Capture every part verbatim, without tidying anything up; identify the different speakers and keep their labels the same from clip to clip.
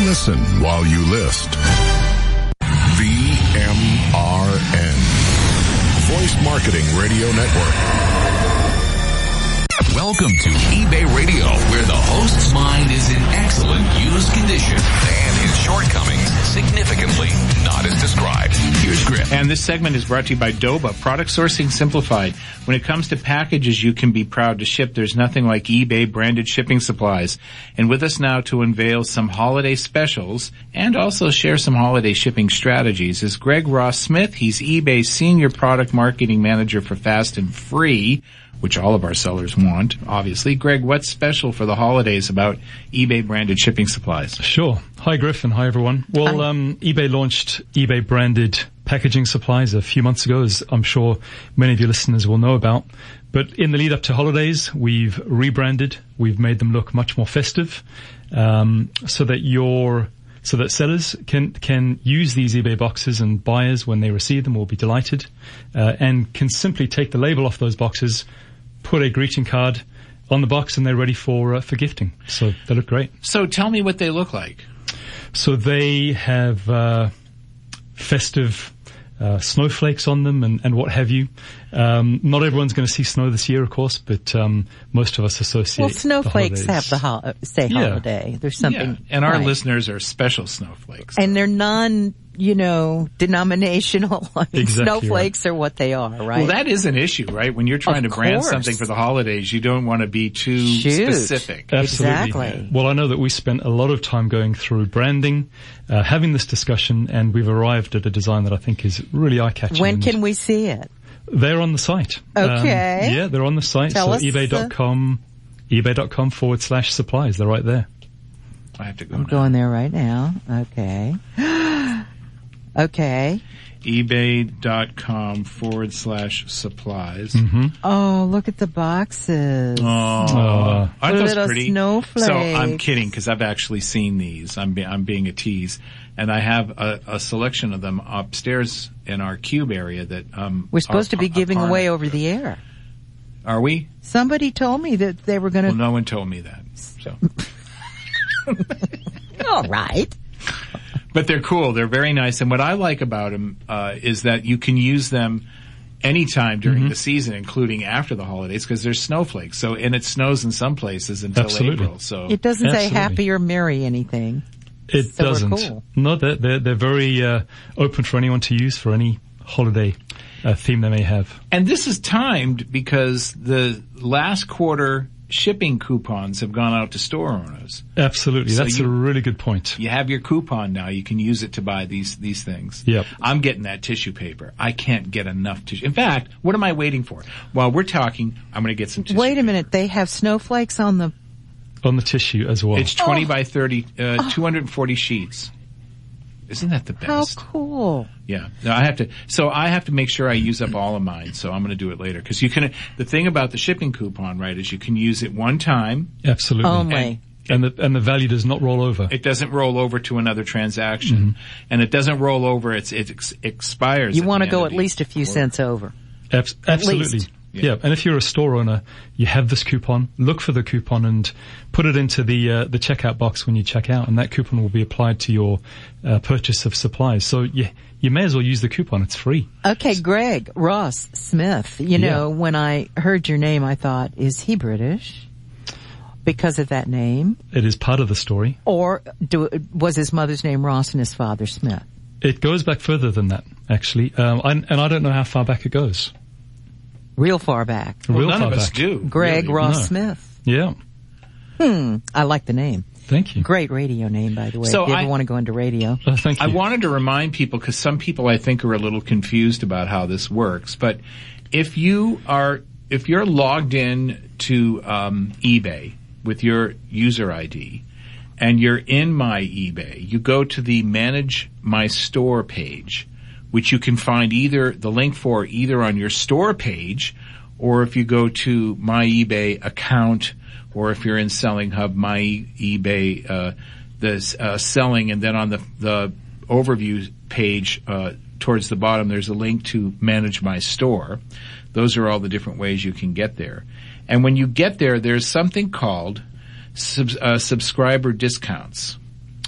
Speaker 1: listen while you list. V M R N. Voice Marketing Radio Network.
Speaker 2: Welcome to eBay Radio, where the host's mind is in excellent used condition and his shortcomings significantly not as described. Here's Griff.
Speaker 3: And this segment is brought to you by Doba, Product Sourcing Simplified. When it comes to packages you can be proud to ship, there's nothing like eBay branded shipping supplies. And with us now to unveil some holiday specials and also share some holiday shipping strategies is Greg Ross Smith. He's eBay's Senior Product Marketing Manager for Fast and Free, which all of our sellers want, obviously. Greg, what's special for the holidays about eBay branded shipping supplies?
Speaker 4: Sure. Hi, Griff, and hi, everyone. Well, um, eBay launched eBay branded packaging supplies a few months ago, as I'm sure many of your listeners will know about. But in the lead up to holidays, we've rebranded. We've made them look much more festive, um, so that your so that sellers can can use these eBay boxes, and buyers, when they receive them, will be delighted, uh, and can simply take the label off those boxes, put a greeting card on the box, and they're ready for uh, for gifting. So they look great.
Speaker 3: So tell me what they look like.
Speaker 4: So they have uh festive uh snowflakes on them and, and what have you. Um not everyone's going to see snow this year, of course, but um most of us associate.
Speaker 5: Well, snowflakes
Speaker 4: the
Speaker 5: have the ho- say
Speaker 4: Yeah.
Speaker 5: holiday. There's something.
Speaker 3: Yeah. And our
Speaker 5: right.
Speaker 3: listeners are special snowflakes.
Speaker 5: And they're non, you know, denominational. I mean,
Speaker 4: Exactly
Speaker 5: snowflakes are what they are, right?
Speaker 3: Well, that is an issue, right? When you're trying
Speaker 5: Of
Speaker 3: to brand
Speaker 5: course.
Speaker 3: something for the holidays, you don't want to be too
Speaker 5: Shoot.
Speaker 3: specific.
Speaker 4: Absolutely.
Speaker 5: Exactly.
Speaker 4: Well, I know that we spent a lot of time going through branding, uh, having this discussion, and we've arrived at a design that I think is really eye-catching.
Speaker 5: When
Speaker 4: and
Speaker 5: can we see it?
Speaker 4: They're on the site.
Speaker 5: Okay.
Speaker 4: Um, yeah, they're on the site.
Speaker 5: Tell
Speaker 4: so
Speaker 5: us
Speaker 4: ebay dot com, ebay dot com forward slash supplies. They're right there.
Speaker 3: I have to go
Speaker 5: I'm
Speaker 3: now.
Speaker 5: going there right now. Okay. Okay.
Speaker 3: ebay.com forward slash supplies.
Speaker 4: Mm-hmm.
Speaker 5: Oh, look at the boxes.
Speaker 3: Oh,
Speaker 4: Uh,
Speaker 3: aren't those
Speaker 5: Little
Speaker 3: pretty?
Speaker 5: snowflakes.
Speaker 3: So I'm kidding because I've actually seen these. I'm be, I'm being a tease, and I have a, a selection of them upstairs in our cube area that um.
Speaker 5: We're supposed
Speaker 3: are,
Speaker 5: to be giving
Speaker 3: are,
Speaker 5: away over the air.
Speaker 3: Are we?
Speaker 5: Somebody told me that they were going to.
Speaker 3: Well, no one told me that. So,
Speaker 5: All right.
Speaker 3: but they're cool. They're very nice, and what I like about them uh, is that you can use them anytime during
Speaker 4: Mm-hmm.
Speaker 3: the season, including after the holidays, because there's snowflakes. So, and it snows in some places until
Speaker 4: Absolutely.
Speaker 3: April. So
Speaker 5: It doesn't say
Speaker 4: Absolutely.
Speaker 5: happy or merry anything.
Speaker 4: It
Speaker 5: So we're
Speaker 4: doesn't.
Speaker 5: cool.
Speaker 4: No, they're, they're, they're very uh, open for anyone to use for any holiday uh, theme they may have.
Speaker 3: And this is timed because the last quarter shipping coupons have gone out to store owners.
Speaker 4: Absolutely.
Speaker 3: So
Speaker 4: That's
Speaker 3: you-
Speaker 4: a really good point.
Speaker 3: You have your coupon now. You can use it to buy these these things.
Speaker 4: Yep.
Speaker 3: I'm getting that tissue paper. I can't get enough tissue. In fact, what am I waiting for? While we're talking, I'm going to get some tissue
Speaker 5: Wait a
Speaker 3: paper.
Speaker 5: minute. They have snowflakes on the.
Speaker 4: On the tissue as well.
Speaker 3: It's twenty
Speaker 5: Oh.
Speaker 3: by thirty, uh, two hundred forty sheets. Isn't that the
Speaker 5: How
Speaker 3: best?
Speaker 5: cool.
Speaker 3: Yeah. No, I have to, so I have to make sure I use up all of mine, so I'm going to do it later. Cause you can, the thing about the shipping coupon, right, is you can use it one time.
Speaker 4: Absolutely.
Speaker 5: Only.
Speaker 4: And the, and the value does not roll over.
Speaker 3: It doesn't roll over to another transaction.
Speaker 4: Mm-hmm.
Speaker 3: And it doesn't roll over, it's, it ex- expires.
Speaker 5: You
Speaker 3: at
Speaker 5: want
Speaker 3: the
Speaker 5: to go
Speaker 3: end
Speaker 5: at
Speaker 3: of
Speaker 5: least a
Speaker 3: the
Speaker 5: few
Speaker 3: quarter.
Speaker 5: cents over.
Speaker 4: Abs- absolutely.
Speaker 5: least.
Speaker 4: Yeah. And if you're a store owner, you have this coupon, look for the coupon and put it into the uh, the checkout box when you check out, and that coupon will be applied to your uh, purchase of supplies. So you, you may as well use the coupon. It's free.
Speaker 5: Okay, Greg Ross Smith. You know,
Speaker 4: Yeah.
Speaker 5: when I heard your name, I thought, is he British? Because of that name?
Speaker 4: It is part of the story.
Speaker 5: Or do, was his mother's name Ross and his father Smith?
Speaker 4: It goes back further than that, actually. Um, I, and I don't know how far back it goes.
Speaker 5: Real far back.
Speaker 3: Well,
Speaker 4: Real
Speaker 3: none
Speaker 4: far
Speaker 3: of us
Speaker 4: back.
Speaker 3: do.
Speaker 5: Greg
Speaker 3: really.
Speaker 5: Ross
Speaker 4: No.
Speaker 5: Smith.
Speaker 4: Yeah.
Speaker 5: Hmm. I like the name.
Speaker 4: Thank you.
Speaker 5: Great radio name, by the way.
Speaker 3: So
Speaker 5: if you
Speaker 3: I-
Speaker 5: ever want to go into radio.
Speaker 4: Uh, thank you.
Speaker 3: I wanted to remind people, because some people I think are a little confused about how this works, but if you are, if you're logged in to um, eBay with your user I D and you're in my eBay, you go to the Manage My Store page, which you can find either the link for either on your store page, or if you go to my eBay account, or if you're in Selling Hub, my eBay, uh, the uh, selling, and then on the the overview page uh, towards the bottom, there's a link to Manage My Store. Those are all the different ways you can get there. And when you get there, there's something called sub, uh, subscriber discounts.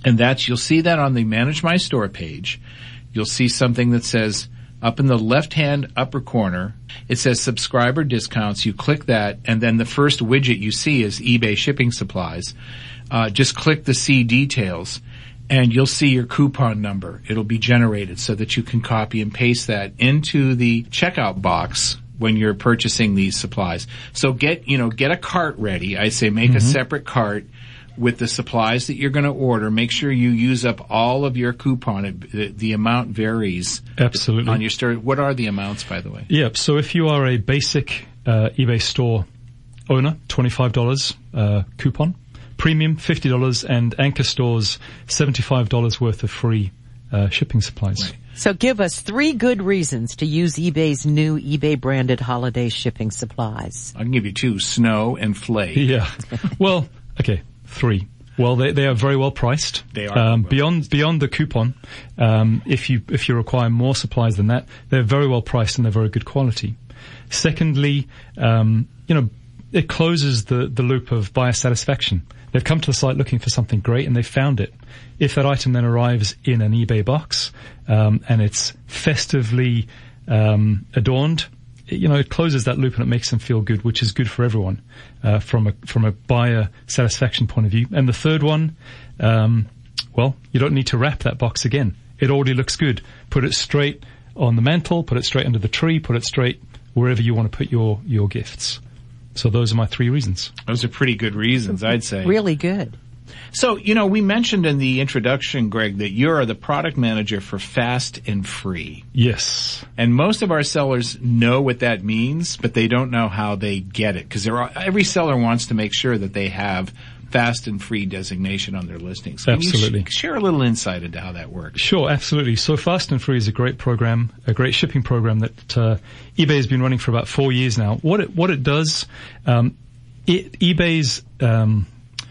Speaker 3: And that's, you'll see that on the Manage My Store page. You'll see something that says, up in the left-hand upper corner, it says subscriber discounts. You click that, and then the first widget you see is eBay shipping supplies. Uh, just click the See Details, and you'll see your coupon number. It'll be generated so that you can copy and paste that into the checkout box when you're purchasing these supplies. So get, you know, get a cart ready. I say make mm-hmm. a separate cart with the supplies that you're going to order. Make sure you use up all of your coupon. The, the amount varies.
Speaker 4: Absolutely.
Speaker 3: On your store. What are the amounts, by the way?
Speaker 4: Yep. So if you are a basic uh, eBay store owner, twenty-five dollars uh, coupon. Premium, fifty dollars. And Anchor Stores, seventy-five dollars worth of free uh, shipping supplies.
Speaker 3: Right.
Speaker 5: So give us three good reasons to use eBay's new eBay-branded holiday shipping supplies.
Speaker 3: I can give you two, snow and flay.
Speaker 4: Yeah. Well, okay. Three. Well, they they are very well priced.
Speaker 3: They are
Speaker 4: um,
Speaker 3: well
Speaker 4: beyond
Speaker 3: priced.
Speaker 4: beyond the coupon. Um, if you if you require more supplies than that, they're very well priced and they're very good quality. Secondly, um, you know, it closes the the loop of buyer satisfaction. They've come to the site looking for something great and they found it. If that item then arrives in an eBay box um, and it's festively um, adorned, you know, it closes that loop and it makes them feel good, which is good for everyone, uh, from a, from a buyer satisfaction point of view. And the third one, um, well, you don't need to wrap that box again. It already looks good. Put it straight on the mantle, put it straight under the tree, put it straight wherever you want to put your, your gifts. So those are my three reasons.
Speaker 3: Those are pretty good reasons, I'd say.
Speaker 5: Really good.
Speaker 3: So, you know, we mentioned in the introduction, Greg, that you're the product manager for Fast and Free.
Speaker 4: Yes.
Speaker 3: And most of our sellers know what that means, but they don't know how they get it. Because every seller wants to make sure that they have Fast and Free designation on their listings. Can
Speaker 4: Absolutely.
Speaker 3: you sh- share a little insight into how that works?
Speaker 4: Sure, absolutely. So Fast and Free is a great program, a great shipping program that uh, eBay has been running for about four years now. What it, what it does, um, it, eBay's um,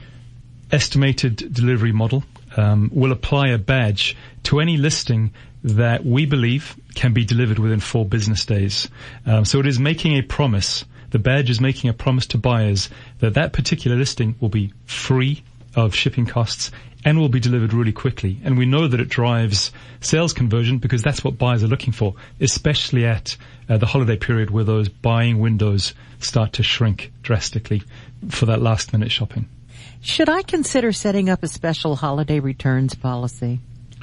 Speaker 4: estimated delivery model um, will apply a badge to any listing that we believe can be delivered within four business days. Um, so it is making a promise. The badge is making a promise to buyers that that particular listing will be free of shipping costs and will be delivered really quickly. And we know that it drives sales conversion because that's what buyers are looking for, especially at uh, the holiday period where those buying windows start to shrink drastically for that last minute shopping.
Speaker 5: Should I consider setting up a special holiday returns policy?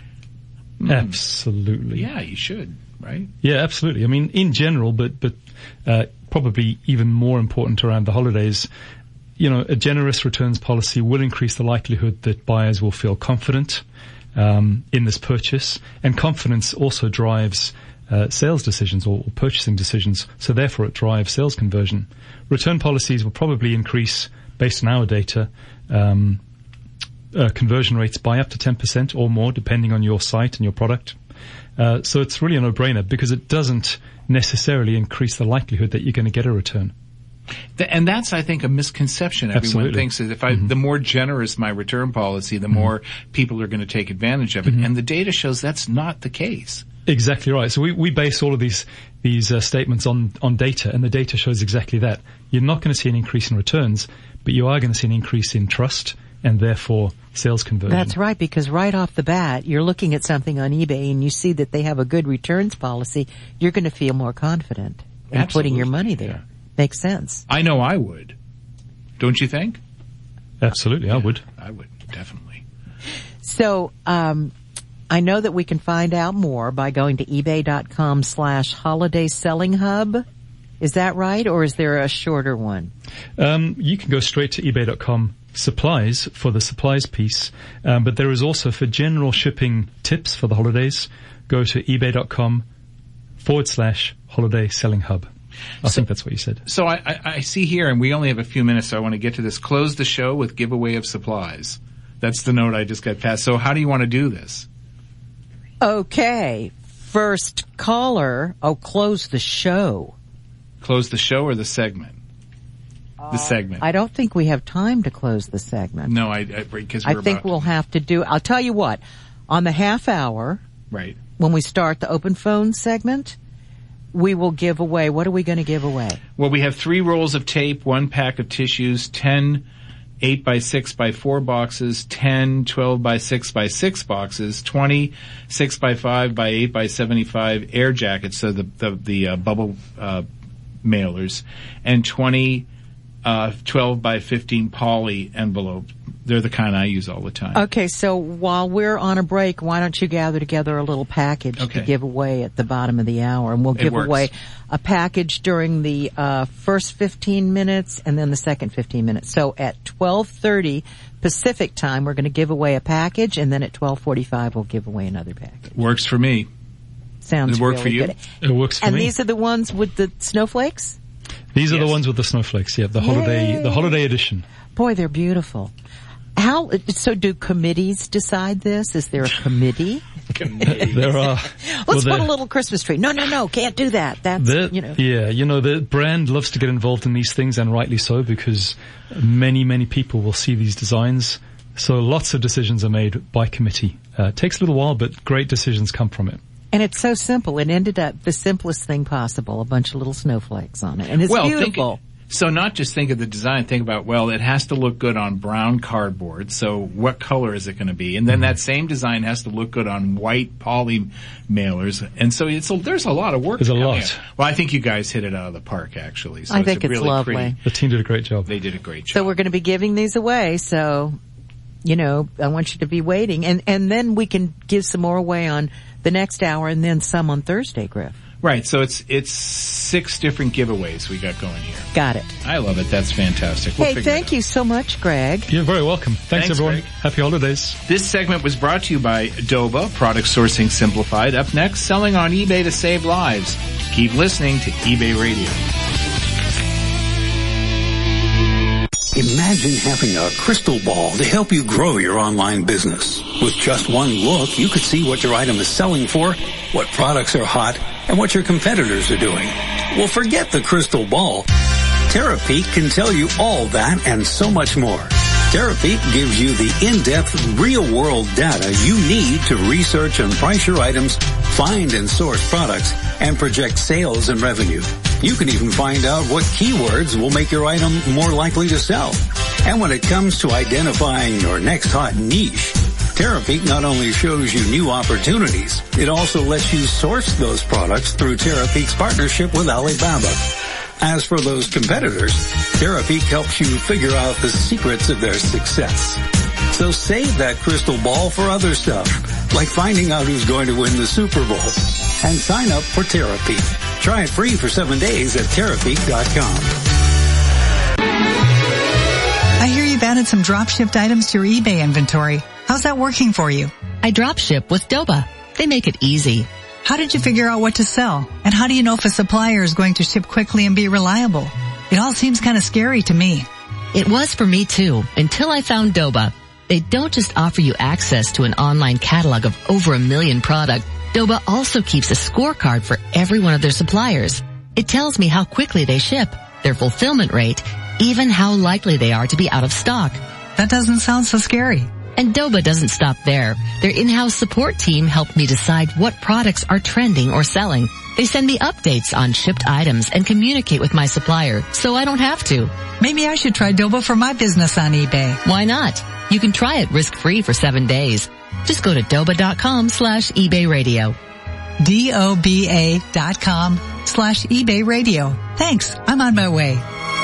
Speaker 4: Mm. Absolutely.
Speaker 3: Yeah, you should, right?
Speaker 4: Yeah, absolutely. I mean, in general, but, but, uh, probably even more important around the holidays, you know, a generous returns policy will increase the likelihood that buyers will feel confident, um, in this purchase. And confidence also drives, uh, sales decisions or, or purchasing decisions. So therefore it drives sales conversion. Return policies will probably increase, based on our data, um, uh, conversion rates by up to ten percent or more, depending on your site and your product. Uh, so it's really a no-brainer because it doesn't necessarily increase the likelihood that you're going to get a return.
Speaker 3: And that's, I think, a misconception. Everyone
Speaker 4: Absolutely.
Speaker 3: thinks that if I,
Speaker 4: Mm-hmm.
Speaker 3: the more generous my return policy, the
Speaker 4: Mm-hmm.
Speaker 3: more people are going to take advantage of it.
Speaker 4: Mm-hmm.
Speaker 3: And the data shows that's not the case.
Speaker 4: Exactly right. So we, we base all of these these uh, statements on, on data, and the data shows exactly that. You're not going to see an increase in returns, but you are going to see an increase in trust and therefore sales conversion.
Speaker 5: That's right, because right off the bat, you're looking at something on eBay and you see that they have a good returns policy, you're going to feel more confident in
Speaker 3: Absolutely.
Speaker 5: putting your money there.
Speaker 3: Yeah.
Speaker 5: Makes sense.
Speaker 3: I know I would. Don't you think?
Speaker 4: Absolutely, I would.
Speaker 3: I would, definitely.
Speaker 5: So, um, I know that we can find out more by going to ebay.com slash holiday selling hub. Is that right? Or is there a shorter one?
Speaker 4: Um, you can go straight to ebay dot com supplies for the supplies piece. Um, but there is also for general shipping tips for the holidays, go to ebay.com forward slash holiday selling hub. I
Speaker 3: So-
Speaker 4: think that's what you said.
Speaker 3: So I, I, I see here, and we only have a few minutes, so I want to get to this. Close the show with giveaway of supplies. That's the note I just got passed. So how do you want to do this?
Speaker 5: Okay. First caller. Oh, close the show.
Speaker 3: Close the show or the segment? The segment.
Speaker 5: I don't think we have time to close the segment.
Speaker 3: No, I, I because
Speaker 5: I
Speaker 3: we're
Speaker 5: think
Speaker 3: about
Speaker 5: we'll have to do, I'll tell you what, on the half hour,
Speaker 3: right.
Speaker 5: when we start the open phone segment, we will give away, what are we going to give away?
Speaker 3: Well, we have three rolls of tape, one pack of tissues, ten eight by six by four boxes, ten, twelve by six by six boxes, twenty, six by five by eight by seventy-five air jackets, so the, the, the uh, bubble, uh, mailers, and twenty, uh, twelve by fifteen poly envelopes. They're the kind I use all the time.
Speaker 5: Okay, so while we're on a break, why don't you gather together a little package
Speaker 3: okay.
Speaker 5: to give away at the bottom of the hour, and we'll
Speaker 3: It
Speaker 5: give
Speaker 3: works.
Speaker 5: away a package during the uh first fifteen minutes and then the second fifteen minutes. So at twelve thirty Pacific time, we're going to give away a package, and then at twelve forty-five we'll give away another package.
Speaker 3: Works for me.
Speaker 5: Sounds
Speaker 3: Does it work
Speaker 5: really
Speaker 3: for you?
Speaker 5: good.
Speaker 4: It works for
Speaker 5: and
Speaker 4: me.
Speaker 5: these are the ones with the snowflakes?
Speaker 4: These are
Speaker 3: Yes.
Speaker 4: the ones with the snowflakes, yeah, the holiday,
Speaker 5: Yay.
Speaker 4: the holiday edition.
Speaker 5: Boy, they're beautiful. How, so do committees decide this? Is there a committee?
Speaker 4: There are.
Speaker 5: Let's
Speaker 4: well,
Speaker 5: put
Speaker 4: there-
Speaker 5: a little Christmas tree. No, no, no, can't do that. That's,
Speaker 4: The-
Speaker 5: you know.
Speaker 4: Yeah, you know, the brand loves to get involved in these things, and rightly so, because many, many people will see these designs. So lots of decisions are made by committee. Uh, it takes a little while, but great decisions come from it.
Speaker 5: And it's so simple. It ended up the simplest thing possible, a bunch of little snowflakes on it. And it's
Speaker 3: well,
Speaker 5: beautiful.
Speaker 3: Think, so not just think of the design, think about, well, it has to look good on brown cardboard, so what color is it going to be? And then that same design has to look good on white poly mailers. And so it's a, there's a lot of work.
Speaker 4: There's a
Speaker 3: coming
Speaker 4: lot.
Speaker 3: in. Well, I think you guys hit it out of the park, actually. So
Speaker 5: I think
Speaker 3: it's,
Speaker 5: it's
Speaker 3: really
Speaker 5: lovely.
Speaker 3: Pretty,
Speaker 4: The team did a great job.
Speaker 3: they did a great job.
Speaker 5: So we're going to be giving these away. So, you know, I want you to be waiting. And, and then we can give some more away on the next hour and then some on Thursday, Griff.
Speaker 3: Right, so it's it's six different giveaways we got going here.
Speaker 5: Got it.
Speaker 3: I love it. That's fantastic. We'll
Speaker 5: Hey,
Speaker 3: figure it
Speaker 5: thank
Speaker 3: out.
Speaker 5: you so much, Greg.
Speaker 4: You're very welcome. Thanks,
Speaker 3: Thanks,
Speaker 4: everyone.
Speaker 3: Greg.
Speaker 4: Happy holidays.
Speaker 3: This segment was brought to you by Doba, Product Sourcing Simplified. Up next, selling on eBay to save lives. Keep listening to eBay Radio.
Speaker 6: Imagine having a crystal ball to help you grow your online business. With just one look, you could see what your item is selling for, what products are hot, and what your competitors are doing. Well, forget the crystal ball. Terapeak can tell you all that and so much more. Terapeak gives you the in-depth, real-world data you need to research and price your items, find and source products, and project sales and revenue. You can even find out what keywords will make your item more likely to sell. And when it comes to identifying your next hot niche, Terapeak not only shows you new opportunities, it also lets you source those products through Terapeak's partnership with Alibaba. As for those competitors, Terapeak helps you figure out the secrets of their success. So save that crystal ball for other stuff, like finding out who's going to win the Super Bowl. And sign up for Terapeak. Try it free for seven days at Terapeak dot com.
Speaker 7: I hear you've added some drop-shipped items to your eBay inventory. How's that working for you?
Speaker 8: I drop ship with Doba. They make it easy.
Speaker 7: How did you figure out what to sell? And how do you know if a supplier is going to ship quickly and be reliable? It all seems kind of scary to me.
Speaker 8: It was for me too, until I found Doba. They don't just offer you access to an online catalog of over a million products. Doba also keeps a scorecard for every one of their suppliers. It tells me how quickly they ship, their fulfillment rate, even how likely they are to be out of stock.
Speaker 7: That doesn't sound so scary.
Speaker 8: And Doba doesn't stop there. Their in-house support team helped me decide what products are trending or selling. They send me updates on shipped items and communicate with my supplier, so I don't have to.
Speaker 7: Maybe I should try Doba for my business on eBay.
Speaker 8: Why not? You can try it risk-free for seven days. Just go to doba.com slash eBay radio.
Speaker 7: D-O-B-A dot com slash eBay radio. Thanks. I'm on my way.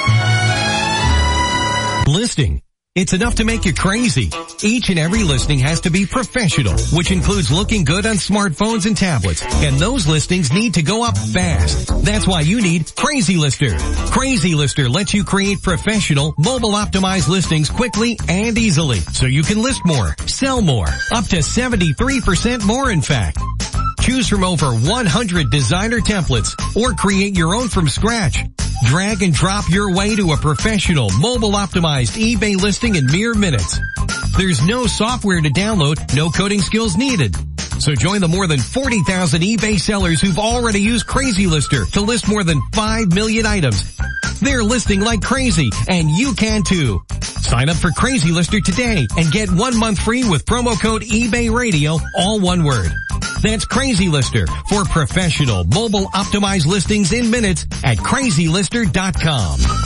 Speaker 9: Listing. It's enough to make you crazy. Each and every listing has to be professional, which includes looking good on smartphones and tablets. And those listings need to go up fast. That's why you need Crazy Lister. Crazy Lister lets you create professional, mobile-optimized listings quickly and easily, so you can list more, sell more, up to seventy-three percent more in fact. Choose from over one hundred designer templates or create your own from scratch. Drag and drop your way to a professional, mobile-optimized eBay listing in mere minutes. There's no software to download, no coding skills needed. So join the more than forty thousand eBay sellers who've already used Crazy Lister to list more than five million items. They're listing like crazy, and you can too. Sign up for Crazy Lister today and get one month free with promo code eBay Radio, all one word. That's Crazy Lister for professional, mobile-optimized listings in minutes at crazy lister dot com.